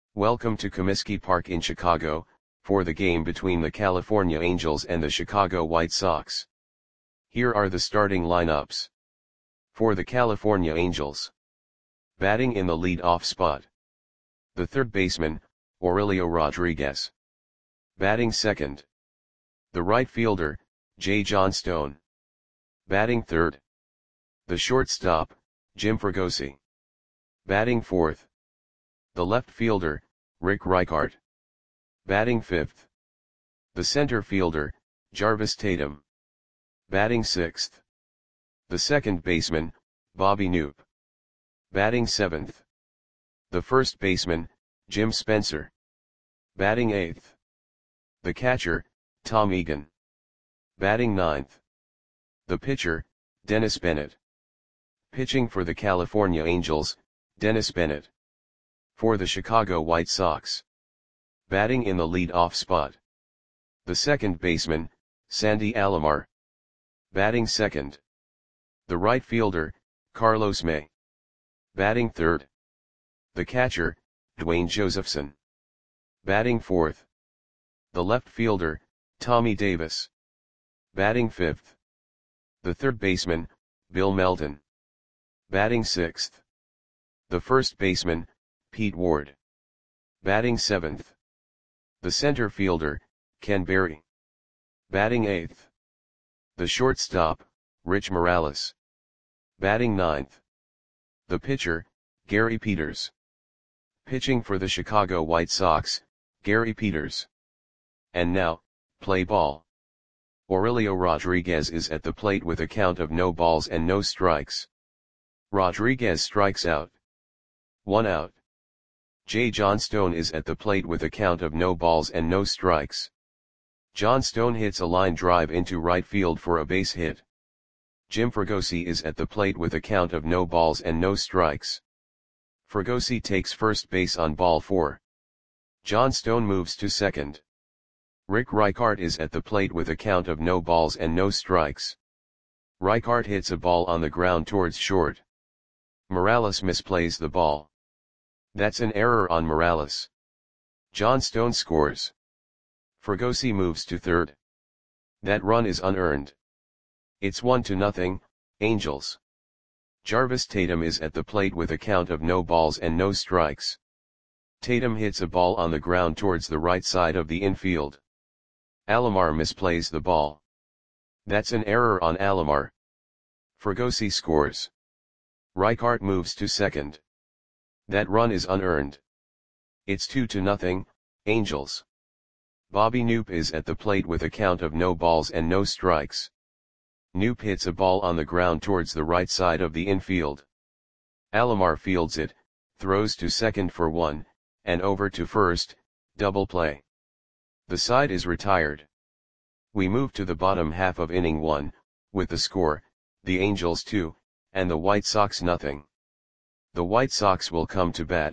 Welcome to Comiskey Park in Chicago, for the game between the California Angels and the Chicago White Sox. Here are the starting lineups. For the California Angels. Batting in the lead-off spot. The third baseman, Aurelio Rodriguez. Batting second. The right fielder, J. Johnstone. Batting third. The shortstop, Jim Fregosi. Batting fourth. The left fielder, Rick Reichart. Batting fifth. The center fielder, Jarvis Tatum. Batting sixth. The second baseman, Bobby Knoop. Batting seventh. The first baseman, Jim Spencer. Batting eighth. The catcher, Tom Egan. Batting ninth. The pitcher, Dennis Bennett. Pitching for the California Angels, Dennis Bennett. For the Chicago White Sox. Batting in the lead-off spot. The second baseman, Sandy Alomar. Batting second. The right fielder, Carlos May. Batting third. The catcher, Dwayne Josephson. Batting fourth. The left fielder, Tommy Davis. Batting fifth. The third baseman, Bill Melton. Batting sixth. The first baseman, Pete Ward. Batting seventh. The center fielder, Ken Berry. Batting eighth. The shortstop, Rich Morales. Batting ninth. The pitcher, Gary Peters. Pitching for the Chicago White Sox, Gary Peters. And now, play ball. Aurelio Rodriguez is at the plate with a count of no balls and no strikes. Rodriguez strikes out. 1 out. J. Johnstone is at the plate with a count of no balls and no strikes. Johnstone hits a line drive into right field for a base hit. Jim Fregosi is at the plate with a count of no balls and no strikes. Fregosi takes first base on ball 4. Johnstone moves to second. Rick Reichart is at the plate with a count of no balls and no strikes. Reichart hits a ball on the ground towards short. Morales misplays the ball. That's an error on Morales. Johnstone scores. Fregosi moves to third. That run is unearned. It's 1-0, Angels. Jarvis Tatum is at the plate with a count of no balls and no strikes. Tatum hits a ball on the ground towards the right side of the infield. Alomar misplays the ball. That's an error on Alomar. Fregosi scores. Reichart moves to second. That run is unearned. It's 2-0, Angels. Bobby Knoop is at the plate with a count of no balls and no strikes. Knoop hits a ball on the ground towards the right side of the infield. Alomar fields it, throws to second for 1, and over to first, double play. The side is retired. We move to the bottom half of inning 1, with the score, the Angels 2, and the White Sox 0. The White Sox will come to bat.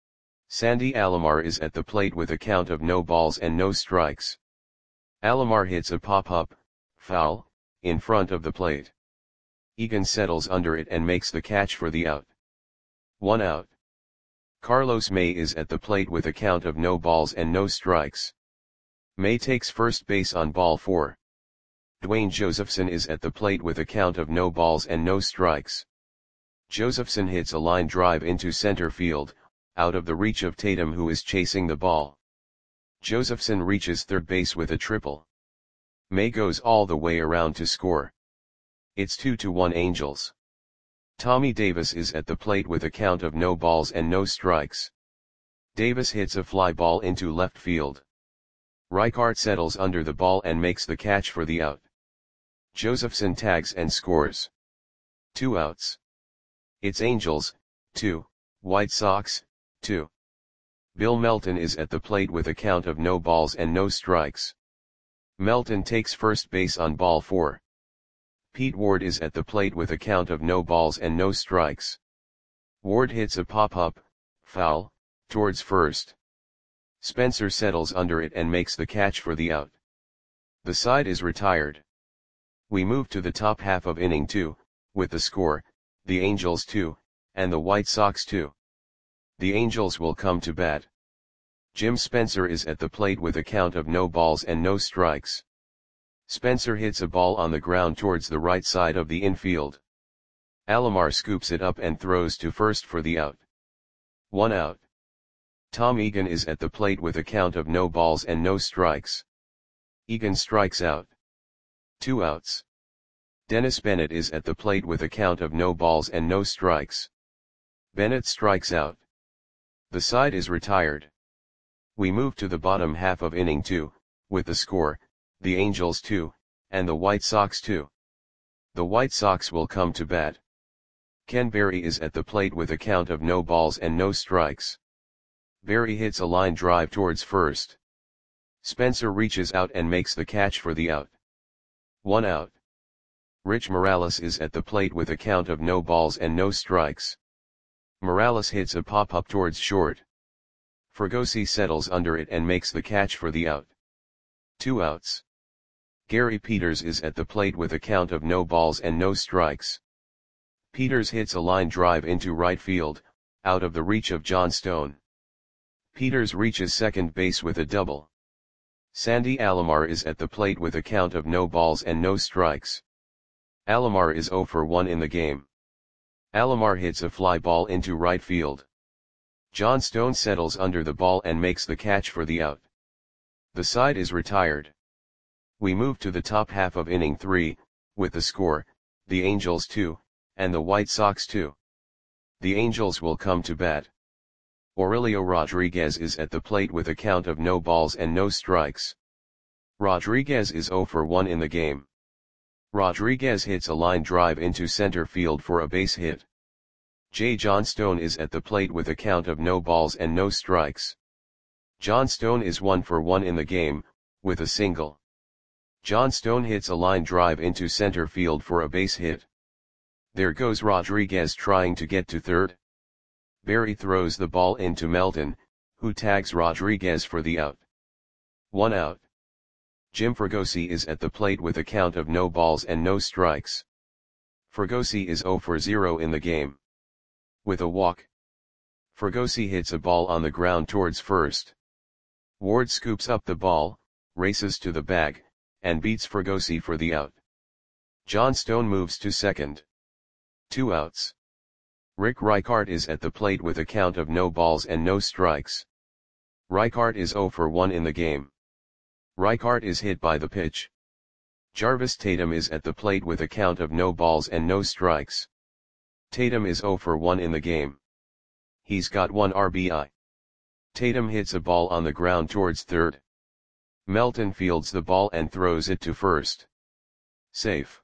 Sandy Alomar is at the plate with a count of no balls and no strikes. Alomar hits a pop-up, foul, in front of the plate. Egan settles under it and makes the catch for the out. 1 out. Carlos May is at the plate with a count of no balls and no strikes. May takes first base on ball 4. Dwayne Josephson is at the plate with a count of no balls and no strikes. Josephson hits a line drive into center field, out of the reach of Tatum, who is chasing the ball. Josephson reaches third base with a triple. May goes all the way around to score. It's 2-1 Angels. Tommy Davis is at the plate with a count of no balls and no strikes. Davis hits a fly ball into left field. Reichart settles under the ball and makes the catch for the out. Josephson tags and scores. 2 outs. It's Angels, 2, White Sox, 2. Bill Melton is at the plate with a count of no balls and no strikes. Melton takes first base on ball 4. Pete Ward is at the plate with a count of no balls and no strikes. Ward hits a pop-up, foul, towards first. Spencer settles under it and makes the catch for the out. The side is retired. We move to the top half of inning 2, with the score, the Angels 2, and the White Sox 2. The Angels will come to bat. Jim Spencer is at the plate with a count of no balls and no strikes. Spencer hits a ball on the ground towards the right side of the infield. Alomar scoops it up and throws to first for the out. 1 out. Tom Egan is at the plate with a count of no balls and no strikes. Egan strikes out. 2 outs. Dennis Bennett is at the plate with a count of no balls and no strikes. Bennett strikes out. The side is retired. We move to the bottom half of inning 2, with the score, the Angels 2, and the White Sox 2. The White Sox will come to bat. Ken Berry is at the plate with a count of no balls and no strikes. Berry hits a line drive towards first. Spencer reaches out and makes the catch for the out. 1 out. Rich Morales is at the plate with a count of no balls and no strikes. Morales hits a pop-up towards short. Fregosi settles under it and makes the catch for the out. 2 outs. Gary Peters is at the plate with a count of no balls and no strikes. Peters hits a line drive into right field, out of the reach of John Stone. Peters reaches second base with a double. Sandy Alomar is at the plate with a count of no balls and no strikes. Alomar is 0 for 1 in the game. Alomar hits a fly ball into right field. John Stone settles under the ball and makes the catch for the out. The side is retired. We move to the top half of inning 3, with the score, the Angels 2, and the White Sox 2. The Angels will come to bat. Aurelio Rodriguez is at the plate with a count of no balls and no strikes. Rodriguez is 0 for 1 in the game. Rodriguez hits a line drive into center field for a base hit. J. John Stone is at the plate with a count of no balls and no strikes. John Stone is 1 for 1 in the game, with a single. John Stone hits a line drive into center field for a base hit. There goes Rodriguez trying to get to third. Berry throws the ball into Melton, who tags Rodriguez for the out. 1 out. Jim Fregosi is at the plate with a count of no balls and no strikes. Fregosi is 0 for 0 in the game. With a walk. Fregosi hits a ball on the ground towards first. Ward scoops up the ball, races to the bag, and beats Fregosi for the out. John Stone moves to second. 2 outs. Rick Reichart is at the plate with a count of no balls and no strikes. Reichart is 0 for 1 in the game. Reichart is hit by the pitch. Jarvis Tatum is at the plate with a count of no balls and no strikes. Tatum is 0 for 1 in the game. He's got 1 RBI. Tatum hits a ball on the ground towards third. Melton fields the ball and throws it to first. Safe.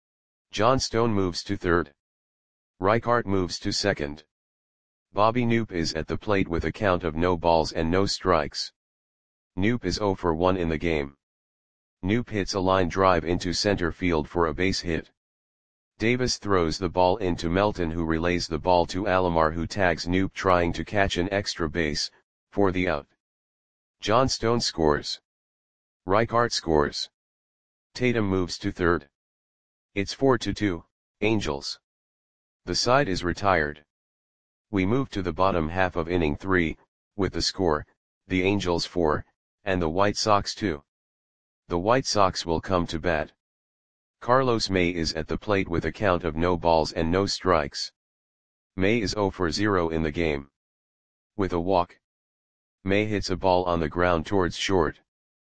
John Stone moves to third. Reichart moves to second. Bobby Knoop is at the plate with a count of no balls and no strikes. Knoop is 0 for 1 in the game. Knoop hits a line drive into center field for a base hit. Davis throws the ball into Melton, who relays the ball to Alomar, who tags Knoop trying to catch an extra base, for the out. John Stone scores. Reichart scores. Tatum moves to third. It's 4-2, Angels. The side is retired. We move to the bottom half of inning 3, with the score, the Angels 4, and the White Sox 2. The White Sox will come to bat. Carlos May is at the plate with a count of no balls and no strikes. May is 0 for 0 in the game. With a walk. May hits a ball on the ground towards short.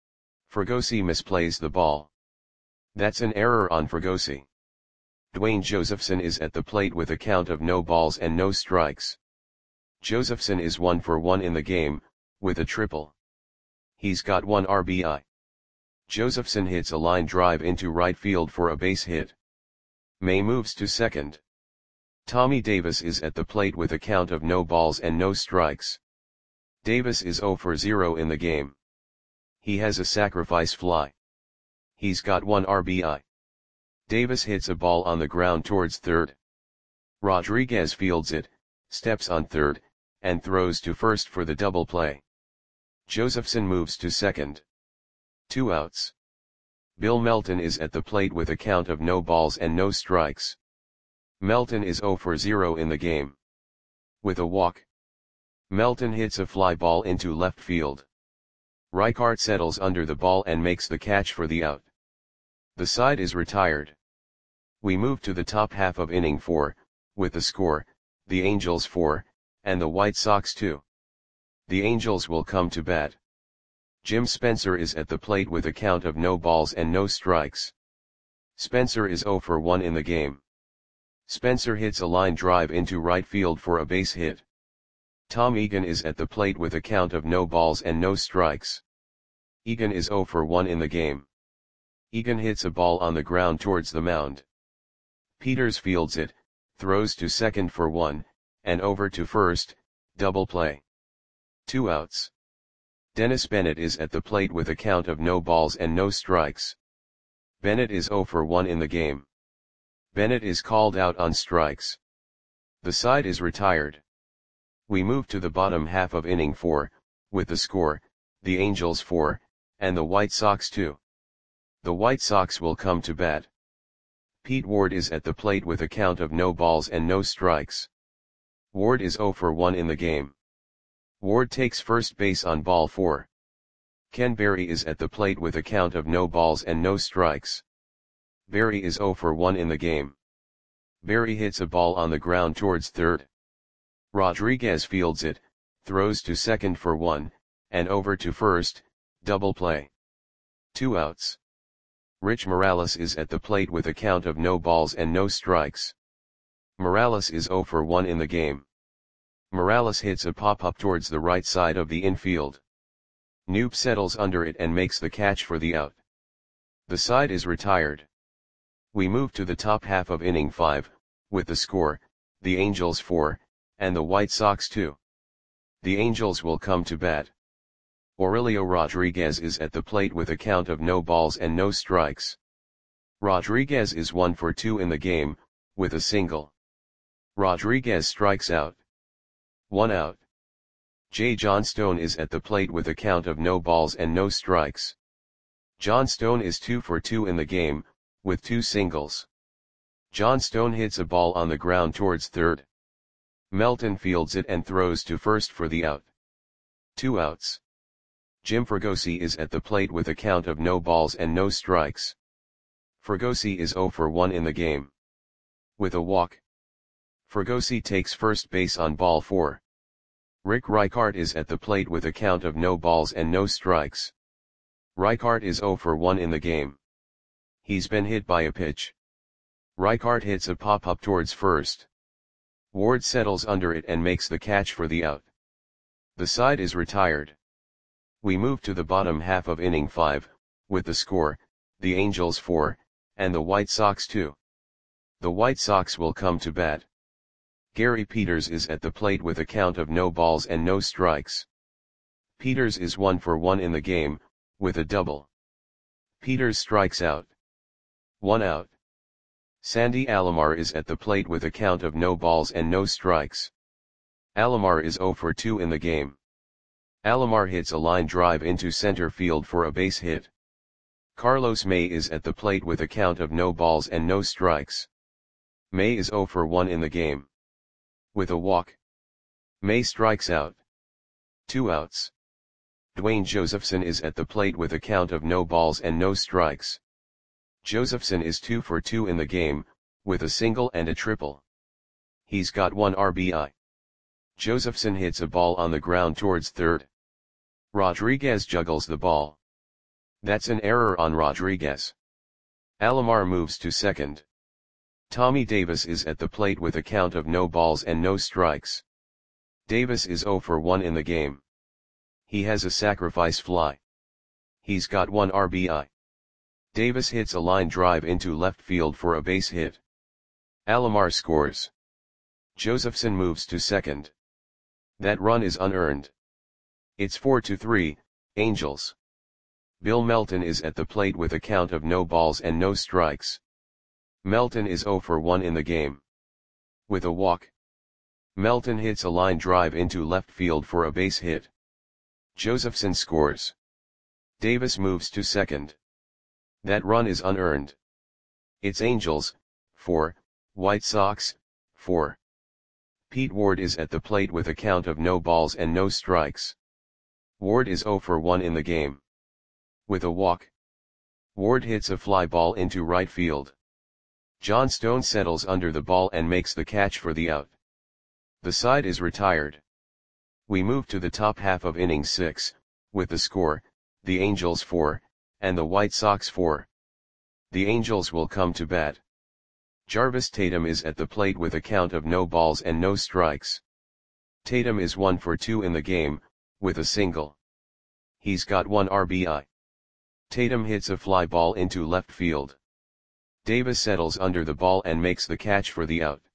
Fregosi misplays the ball. That's an error on Fregosi. Dwayne Josephson is at the plate with a count of no balls and no strikes. Josephson is 1 for 1 in the game, with a triple. He's got 1 RBI. Josephson hits a line drive into right field for a base hit. May moves to second. Tommy Davis is at the plate with a count of no balls and no strikes. Davis is 0 for 0 in the game. He has a sacrifice fly. He's got 1 RBI. Davis hits a ball on the ground towards third. Rodriguez fields it, steps on third, and throws to first for the double play. Josephson moves to second. 2 outs. Bill Melton is at the plate with a count of no balls and no strikes. Melton is 0 for 0 in the game. With a walk. Melton hits a fly ball into left field. Reichart settles under the ball and makes the catch for the out. The side is retired. We move to the top half of inning 4, with the score, the Angels 4, and the White Sox 2. The Angels will come to bat. Jim Spencer is at the plate with a count of no balls and no strikes. Spencer is 0 for 1 in the game. Spencer hits a line drive into right field for a base hit. Tom Egan is at the plate with a count of no balls and no strikes. Egan is 0 for 1 in the game. Egan hits a ball on the ground towards the mound. Peters fields it, throws to second for 1, and over to first, double play. 2 outs. Dennis Bennett is at the plate with a count of no balls and no strikes. Bennett is 0 for 1 in the game. Bennett is called out on strikes. The side is retired. We move to the bottom half of inning 4, with the score, the Angels 4, and the White Sox 2. The White Sox will come to bat. Pete Ward is at the plate with a count of no balls and no strikes. Ward is 0 for 1 in the game. Ward takes first base on ball 4. Ken Berry is at the plate with a count of no balls and no strikes. Berry is 0 for 1 in the game. Berry hits a ball on the ground towards third. Rodriguez fields it, throws to second for 1, and over to first, double play. 2 outs. Rich Morales is at the plate with a count of no balls and no strikes. Morales is 0 for 1 in the game. Morales hits a pop-up towards the right side of the infield. Knoop settles under it and makes the catch for the out. The side is retired. We move to the top half of inning 5, with the score, the Angels 4, and the White Sox 2. The Angels will come to bat. Aurelio Rodriguez is at the plate with a count of no balls and no strikes. Rodriguez is 1 for 2 in the game, with a single. Rodriguez strikes out. 1 out. Jay Johnstone is at the plate with a count of no balls and no strikes. Johnstone is 2 for 2 in the game, with 2 singles. Johnstone hits a ball on the ground towards third. Melton fields it and throws to first for the out. 2 outs. Jim Fregosi is at the plate with a count of no balls and no strikes. Fregosi is 0 for 1 in the game. With a walk. Fregosi takes first base on ball 4. Rick Reichart is at the plate with a count of no balls and no strikes. Reichart is 0 for 1 in the game. He's been hit by a pitch. Reichart hits a pop-up towards first. Ward settles under it and makes the catch for the out. The side is retired. We move to the bottom half of inning 5, with the score, the Angels 4, and the White Sox 2. The White Sox will come to bat. Gary Peters is at the plate with a count of no balls and no strikes. Peters is 1 for 1 in the game, with a double. Peters strikes out. 1 out. Sandy Alomar is at the plate with a count of no balls and no strikes. Alomar is 0 for 2 in the game. Alomar hits a line drive into center field for a base hit. Carlos May is at the plate with a count of no balls and no strikes. May is 0 for 1 in the game. With a walk. May strikes out. 2 outs. Dwayne Josephson is at the plate with a count of no balls and no strikes. Josephson is 2 for 2 in the game, with a single and a triple. He's got 1 RBI. Josephson hits a ball on the ground towards third. Rodriguez juggles the ball. That's an error on Rodriguez. Alomar moves to second. Tommy Davis is at the plate with a count of no balls and no strikes. Davis is 0 for 1 in the game. He has a sacrifice fly. He's got 1 RBI. Davis hits a line drive into left field for a base hit. Alomar scores. Josephson moves to second. That run is unearned. It's 4-3, Angels. Bill Melton is at the plate with a count of no balls and no strikes. Melton is 0 for 1 in the game. With a walk. Melton hits a line drive into left field for a base hit. Josephson scores. Davis moves to second. That run is unearned. It's Angels, 4, White Sox, 4. Pete Ward is at the plate with a count of no balls and no strikes. Ward is 0 for 1 in the game. With a walk, Ward hits a fly ball into right field. John Stone settles under the ball and makes the catch for the out. The side is retired. We move to the top half of inning 6, with the score, the Angels 4, and the White Sox 4. The Angels will come to bat. Jarvis Tatum is at the plate with a count of no balls and no strikes. Tatum is 1 for 2 in the game, with a single. He's got 1 RBI. Tatum hits a fly ball into left field. Davis settles under the ball and makes the catch for the out.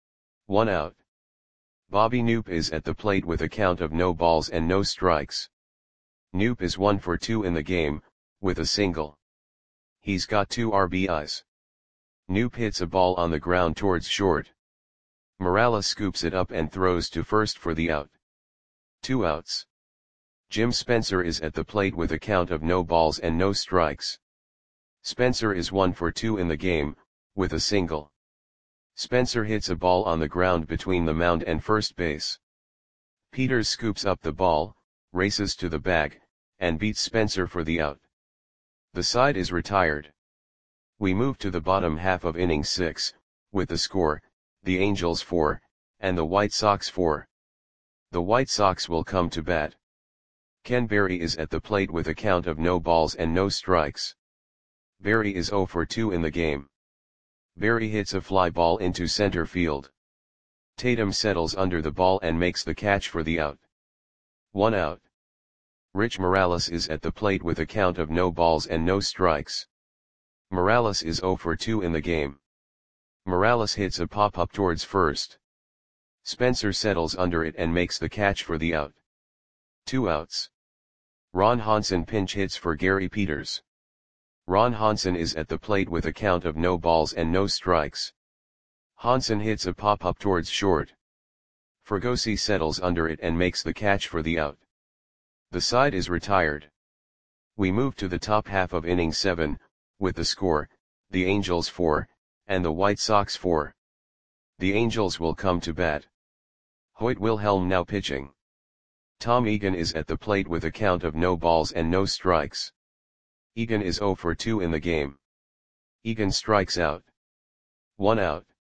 1 out. Bobby Knoop is at the plate with a count of no balls and no strikes. Knoop is 1 for 2 in the game, with a single. He's got 2 RBIs. Knoop hits a ball on the ground towards short. Morales scoops it up and throws to first for the out. 2 outs. Jim Spencer is at the plate with a count of no balls and no strikes. Spencer is 1 for 2 in the game, with a single. Spencer hits a ball on the ground between the mound and first base. Peters scoops up the ball, races to the bag, and beats Spencer for the out. The side is retired. We move to the bottom half of inning 6, with the score, the Angels 4, and the White Sox 4. The White Sox will come to bat. Ken Berry is at the plate with a count of no balls and no strikes. Berry is 0 for 2 in the game. Berry hits a fly ball into center field. Tatum settles under the ball and makes the catch for the out. 1 out. Rich Morales is at the plate with a count of no balls and no strikes. Morales is 0 for 2 in the game. Morales hits a pop-up towards first. Spencer settles under it and makes the catch for the out. 2 outs. Ron Hansen pinch hits for Gary Peters. Ron Hansen is at the plate with a count of no balls and no strikes. Hansen hits a pop-up towards short. Fregosi settles under it and makes the catch for the out. The side is retired. We move to the top half of inning 7, with the score, the Angels 4, and the White Sox 4. The Angels will come to bat. Hoyt Wilhelm now pitching. Tom Egan is at the plate with a count of no balls and no strikes. Egan is 0 for 2 in the game. Egan strikes out. 1 out.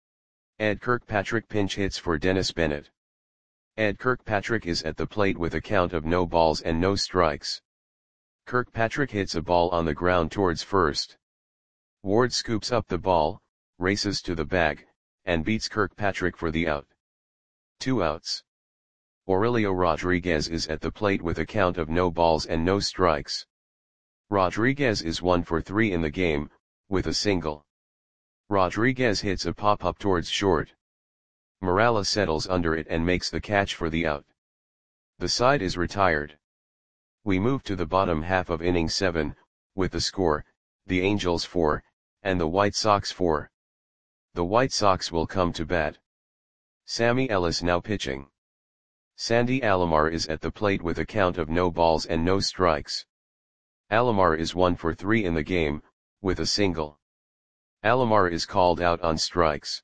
Ed Kirkpatrick pinch hits for Dennis Bennett. Ed Kirkpatrick is at the plate with a count of no balls and no strikes. Kirkpatrick hits a ball on the ground towards first. Ward scoops up the ball, races to the bag, and beats Kirkpatrick for the out. 2 outs. Aurelio Rodriguez is at the plate with a count of no balls and no strikes. Rodriguez is 1 for 3 in the game, with a single. Rodriguez hits a pop-up towards short. Morales settles under it and makes the catch for the out. The side is retired. We move to the bottom half of inning 7, with the score, the Angels 4, and the White Sox 4. The White Sox will come to bat. Sammy Ellis now pitching. Sandy Alomar is at the plate with a count of no balls and no strikes. Alomar is 1 for 3 in the game, with a single. Alomar is called out on strikes.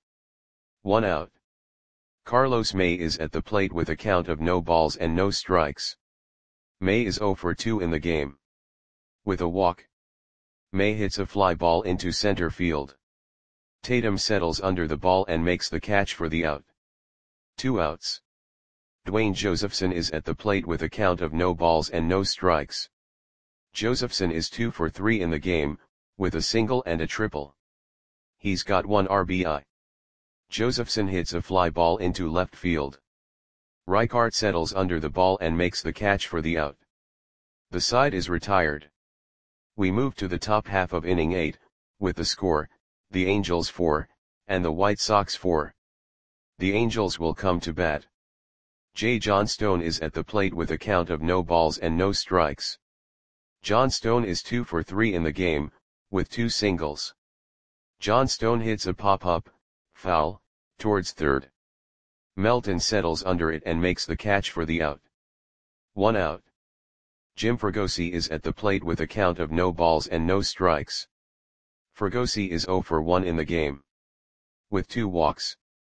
1 out. Carlos May is at the plate with a count of no balls and no strikes. May is 0 for 2 in the game. With a walk, May hits a fly ball into center field. Tatum settles under the ball and makes the catch for the out. 2 outs. Dwayne Josephson is at the plate with a count of no balls and no strikes. Josephson is 2 for 3 in the game, with a single and a triple. He's got 1 RBI. Josephson hits a fly ball into left field. Reichart settles under the ball and makes the catch for the out. The side is retired. We move to the top half of inning 8, with the score, the Angels 4, and the White Sox 4. The Angels will come to bat. J. John Stone is at the plate with a count of no balls and no strikes. John Stone is 2 for 3 in the game, with 2 singles. John Stone hits a pop-up, foul, towards third. Melton settles under it and makes the catch for the out. 1 out. Jim Fregosi is at the plate with a count of no balls and no strikes. Fregosi is 0 for 1 in the game. With 2 walks.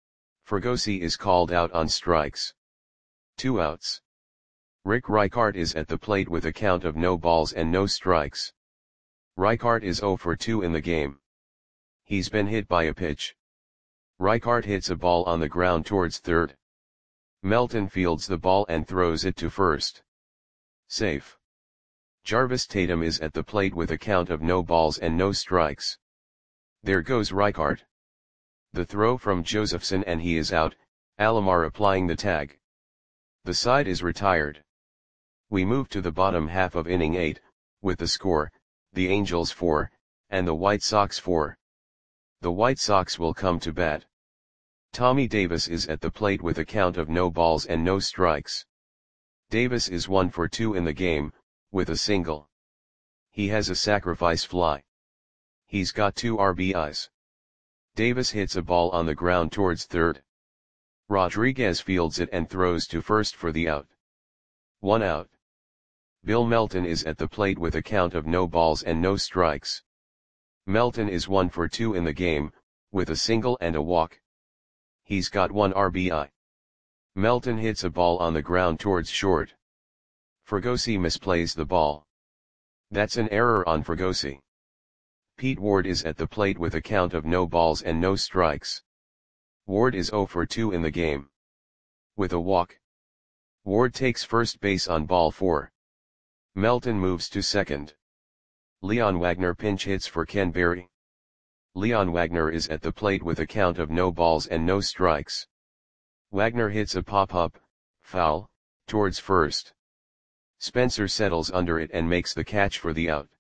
Fregosi is called out on strikes. 2 outs. Rick Reichart is at the plate with a count of no balls and no strikes. Reichart is 0 for 2 in the game. He's been hit by a pitch. Reichart hits a ball on the ground towards third. Melton fields the ball and throws it to first. Safe. Jarvis Tatum is at the plate with a count of no balls and no strikes. There goes Reichart. The throw from Josephson and he is out, Alomar applying the tag. The side is retired. We move to the bottom half of inning 8, with the score, the Angels 4, and the White Sox 4. The White Sox will come to bat. Tommy Davis is at the plate with a count of no balls and no strikes. Davis is 1 for 2 in the game, with a single. He has a sacrifice fly. He's got 2 RBIs. Davis hits a ball on the ground towards third. Rodriguez fields it and throws to first for the out. 1 out. Bill Melton is at the plate with a count of no balls and no strikes. Melton is 1 for 2 in the game, with a single and a walk. He's got 1 RBI. Melton hits a ball on the ground towards short. Fregosi misplays the ball. That's an error on Fregosi. Pete Ward is at the plate with a count of no balls and no strikes. Ward is 0 for 2 in the game. With a walk. Ward takes first base on ball 4. Melton moves to second. Leon Wagner pinch hits for Ken Berry. Leon Wagner is at the plate with a count of no balls and no strikes. Wagner hits a pop-up, foul, towards first. Spencer settles under it and makes the catch for the out.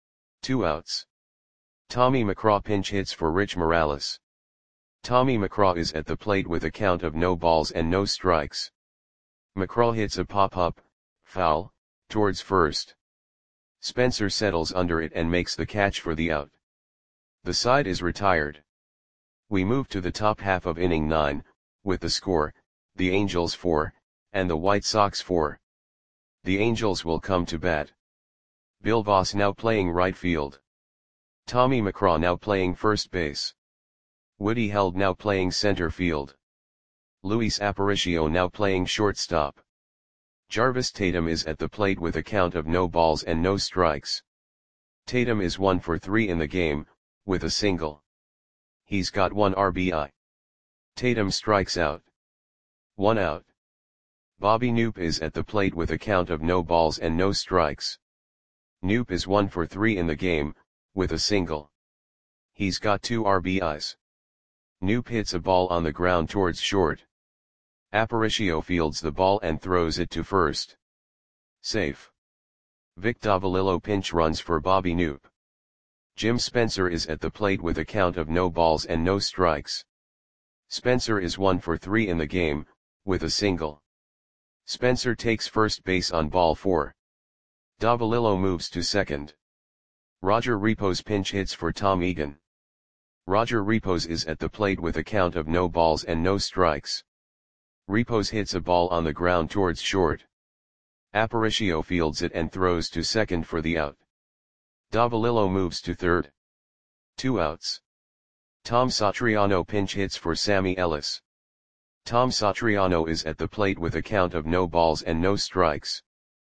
2 outs. Tommy McCraw pinch hits for Rich Morales. Tommy McCraw is at the plate with a count of no balls and no strikes. McCraw hits a pop-up, foul, towards first. Spencer settles under it and makes the catch for the out. The side is retired. We move to the top half of inning 9, with the score, the Angels 4, and the White Sox 4. The Angels will come to bat. Bill Voss now playing right field. Tommy McCraw now playing first base. Woody Held now playing center field. Luis Aparicio now playing shortstop. Jarvis Tatum is at the plate with a count of no balls and no strikes. Tatum is 1 for 3 in the game, with a single. He's got 1 RBI. Tatum strikes out. 1 out. Bobby Knoop is at the plate with a count of no balls and no strikes. Knoop is 1 for 3 in the game, with a single. He's got 2 RBIs. Knoop hits a ball on the ground towards short. Aparicio fields the ball and throws it to first. Safe. Vic Davalillo pinch runs for Bobby Knoop. Jim Spencer is at the plate with a count of no balls and no strikes. Spencer is 1 for 3 in the game, with a single. Spencer takes first base on ball 4. Davalillo moves to second. Roger Repos pinch hits for Tom Egan. Roger Repos is at the plate with a count of no balls and no strikes. Repos hits a ball on the ground towards short. Aparicio fields it and throws to second for the out. Davalillo moves to third. 2 outs. Tom Satriano pinch hits for Sammy Ellis. Tom Satriano is at the plate with a count of no balls and no strikes.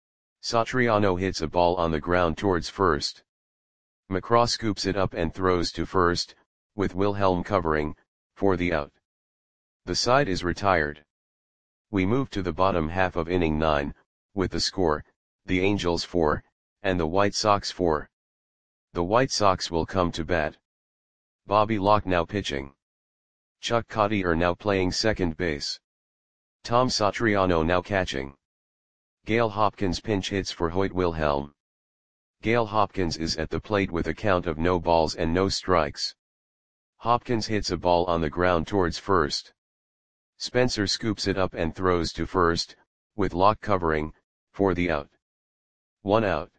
Satriano hits a ball on the ground towards first. McCraw scoops it up and throws to first, with Wilhelm covering, for the out. The side is retired. We move to the bottom half of inning 9, with the score, the Angels 4, and the White Sox 4. The White Sox will come to bat. Bobby Locke now pitching. Chuck Cottier now playing second base. Tom Satriano now catching. Gale Hopkins pinch hits for Hoyt Wilhelm. Gale Hopkins is at the plate with a count of no balls and no strikes. Hopkins hits a ball on the ground towards first. Spencer scoops it up and throws to first, with Locke covering, for the out. 1 out.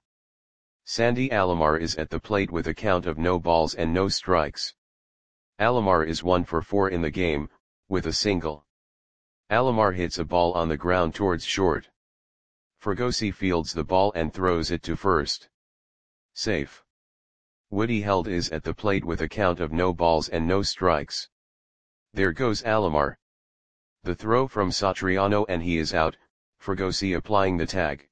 Sandy Alomar is at the plate with a count of no balls and no strikes. Alomar is 1 for 4 in the game, with a single. Alomar hits a ball on the ground towards short. Fregosi fields the ball and throws it to first. Safe. Woody Held is at the plate with a count of no balls and no strikes. There goes Alomar. The throw from Satriano and he is out, Fregosi applying the tag.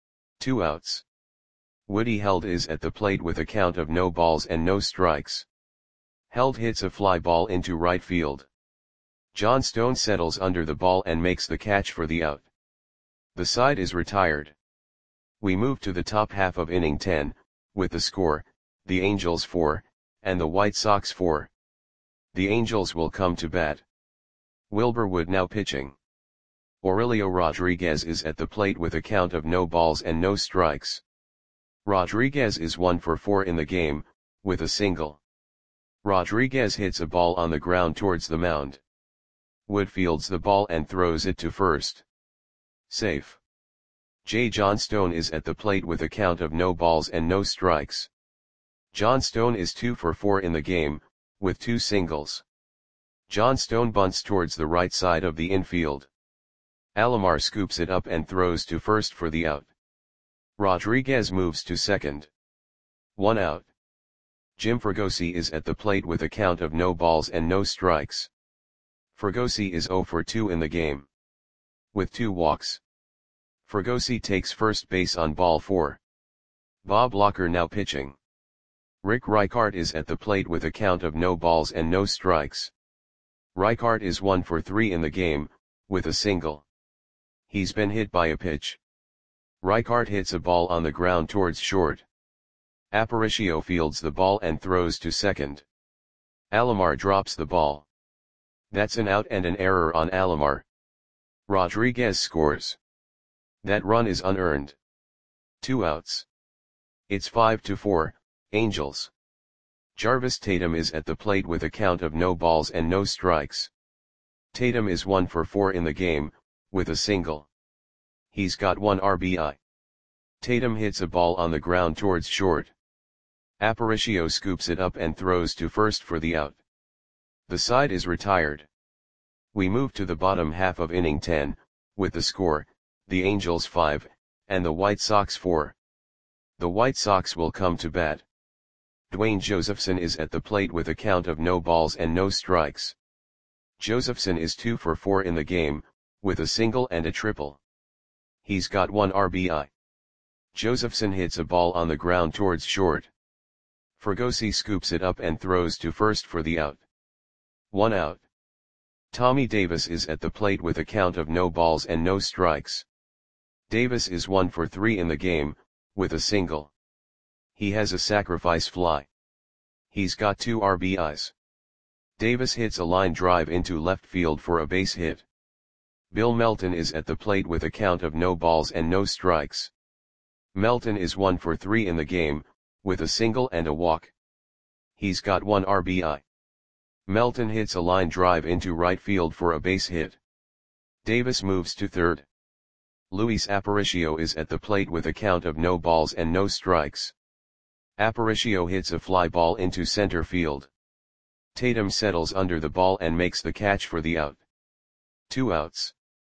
2 outs. Woody Held is at the plate with a count of no balls and no strikes. Held hits a fly ball into right field. John Stone settles under the ball and makes the catch for the out. The side is retired. We move to the top half of inning 10, with the score, the Angels 4, and the White Sox 4. The Angels will come to bat. Wilbur Wood now pitching. Aurelio Rodriguez is at the plate with a count of no balls and no strikes. Rodriguez is 1 for 4 in the game, with a single. Rodriguez hits a ball on the ground towards the mound. Wood fields the ball and throws it to first. Safe. J. John Stone is at the plate with a count of no balls and no strikes. John Stone is 2 for 4 in the game, with 2 singles. John Stone bunts towards the right side of the infield. Alomar scoops it up and throws to first for the out. Rodriguez moves to second. 1 out. Jim Fregosi is at the plate with a count of no balls and no strikes. Fregosi is 0 for 2 in the game, with 2 walks. Fregosi takes first base on ball 4. Bob Locker now pitching. Rick Reichart is at the plate with a count of no balls and no strikes. Reichart is 1 for 3 in the game, with a single. He's been hit by a pitch. Reichart hits a ball on the ground towards short. Aparicio fields the ball and throws to second. Alomar drops the ball. That's an out and an error on Alomar. Rodriguez scores. That run is unearned. 2 outs. It's 5-4, Angels. Jarvis Tatum is at the plate with a count of no balls and no strikes. Tatum is 1 for 4 in the game, with a single. He's got 1 RBI. Tatum hits a ball on the ground towards short. Aparicio scoops it up and throws to first for the out. The side is retired. We move to the bottom half of inning 10, with the score, the Angels 5, and the White Sox 4. The White Sox will come to bat. Dwayne Josephson is at the plate with a count of no balls and no strikes. Josephson is 2 for 4 in the game, with a single and a triple. He's got 1 RBI. Josephson hits a ball on the ground towards short. Fregosi scoops it up and throws to first for the out. 1 out. Tommy Davis is at the plate with a count of no balls and no strikes. Davis is 1 for 3 in the game, with a single. He has a sacrifice fly. He's got 2 RBIs. Davis hits a line drive into left field for a base hit. Bill Melton is at the plate with a count of no balls and no strikes. Melton is 1 for 3 in the game, with a single and a walk. He's got 1 RBI. Melton hits a line drive into right field for a base hit. Davis moves to third. Luis Aparicio is at the plate with a count of no balls and no strikes. Aparicio hits a fly ball into center field. Tatum settles under the ball and makes the catch for the out. 2 outs.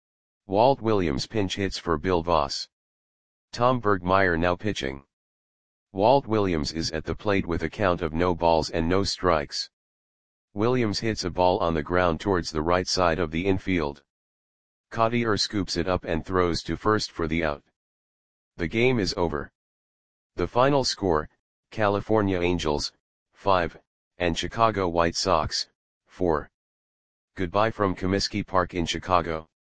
Walt Williams pinch hits for Bill Voss. Tom Bergmeyer now pitching. Walt Williams is at the plate with a count of no balls and no strikes. Williams hits a ball on the ground towards the right side of the infield. Cottier scoops it up and throws to first for the out. The game is over. The final score, California Angels, 5, and Chicago White Sox, 4. Goodbye from Comiskey Park in Chicago.